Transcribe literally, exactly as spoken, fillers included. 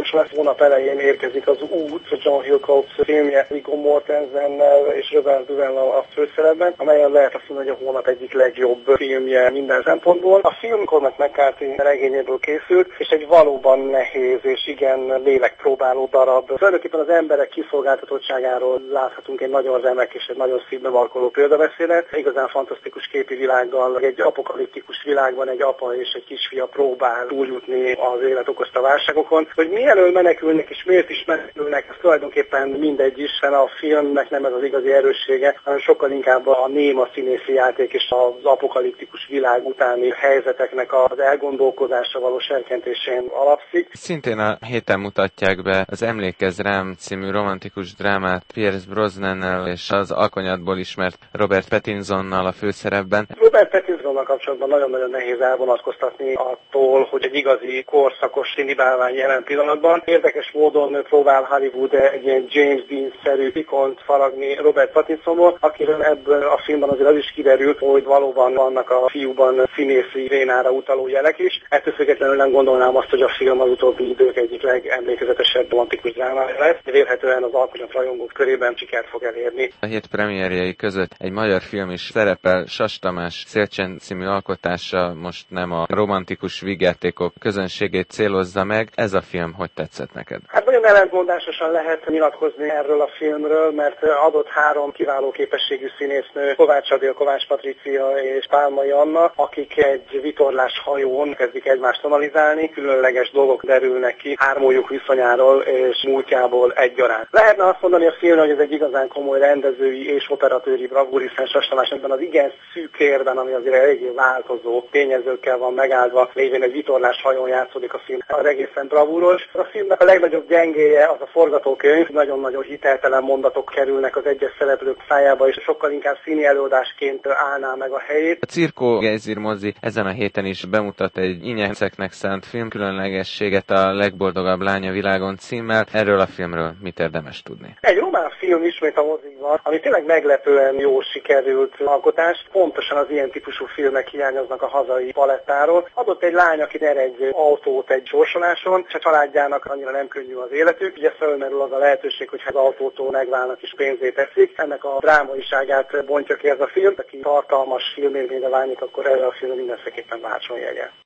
fantasztikus lesz. Hónap elején érkezik az Út, John Hillcoat filmje, Viggo Mortensennel és Robert Duvall a főszerepben, amelyen lehet azt mondani, hogy a hónap egyik legjobb filmje minden szempontból. A film Cormac McCarthy regényéből készült, és egy valóban nehéz és igen lélekpróbáló darab. Tulajdonképpen az emberek kiszolgáltatottságáról láthatunk egy nagyon remek és egy nagyon szívbe markoló példabeszédet. Igazán fantasztikus képi világgal, egy apokaliptikus világban egy apa és egy kisfia próbál túljutni az élet okozta válságokon. Hogy mielől menekülnek és miért is menekülnek, ez tulajdonképpen mindegy is, hiszen a filmnek nem ez az igazi erőssége, hanem sokkal inkább a néma színészi játék és az apokaliptikus világ utáni helyzeteknek az elgondolkodása való serkentésén alapszik. Szintén a héten mutatják be az Emlékezz rám című romantikus drámát Pierce Brosnannel és az Alkonyatból ismert Robert Pattinsonnal a főszerepben. Robert Pattinsonnal kapcsolatban nagyon-nagyon nehéz elvonatkoztatni attól, hogy egy igazi korszakos színibálvány jelen pillanatban. Érdekes módon próbál Hollywood egy ilyen James Dean-szerű ikont faragni Robert Pattinsonból, akiről ebből a filmben azért az is kiderült, hogy valóban vannak a fiúban színészi vénára utaló jelek is. Ettől függetlenül nem gondolnám azt, hogy a film az utóbbi idők egyik legemlékezetesebb romantikus drámája lesz. Vélhetően az alkonyat rajongók körében sikert fog elérni. A hét premierjei között egy magyar film is szerepel, Sas Tamás Szélcsend című alkotása most nem a romantikus vígjátékok közönségét célozza meg. Ez a film hogy tetszett neked? Hát nagyon ellentmondásosan lehet nyilatkozni erről a filmről, mert adott három kiváló képességű színésznő, Kovács Adél, Kovács Patricia és Pálmai Anna, akik egy vitorlás hajón kezdik egymást analizálni, különleges dolgok derülnek ki hármójuk viszonyáról és múltjából egyaránt. Lehetne azt mondani a filmről, hogy ez egy igazán komoly rendezői és operatőri bravúr, hiszen Sas Tamás ebben az igen szűk térben, ami azért eléggé változó tényezőkkel van megáldva, lévén egy vitorlás hajón játszódik a film, az egészen bravúros. A filmnek a legnagyobb gyengéje az a forgatókönyv, nagyon-nagyon hiteltelen mondatok kerülnek az egyes szereplők szájába, és sokkal inkább színi előadásként állná meg a helyét. A Cirkó Gejzír mozi ezen a héten is bemutat egy inyeceknek szánt film különlegességet, a Legboldogabb lány a világon címmel. Erről a filmről mit érdemes tudni? Egy román film ismét a mozikban, ami tényleg meglepően jól sikerült alkotás. Pontosan az ilyen típusú filmek hiányoznak a hazai palettáról. Adott egy lány, aki nyer egy autót egy sorsoláson, és a családjának annyira nem könnyű az életük. Ugye felmerül az a lehetőség, hogy az autótól megválnak és pénzét teszik. Ennek a drámaiságát bontja ki ez a film. Aki tartalmas filmélményre vágyik, akkor erre a film mindenféleképpen váltson jegye.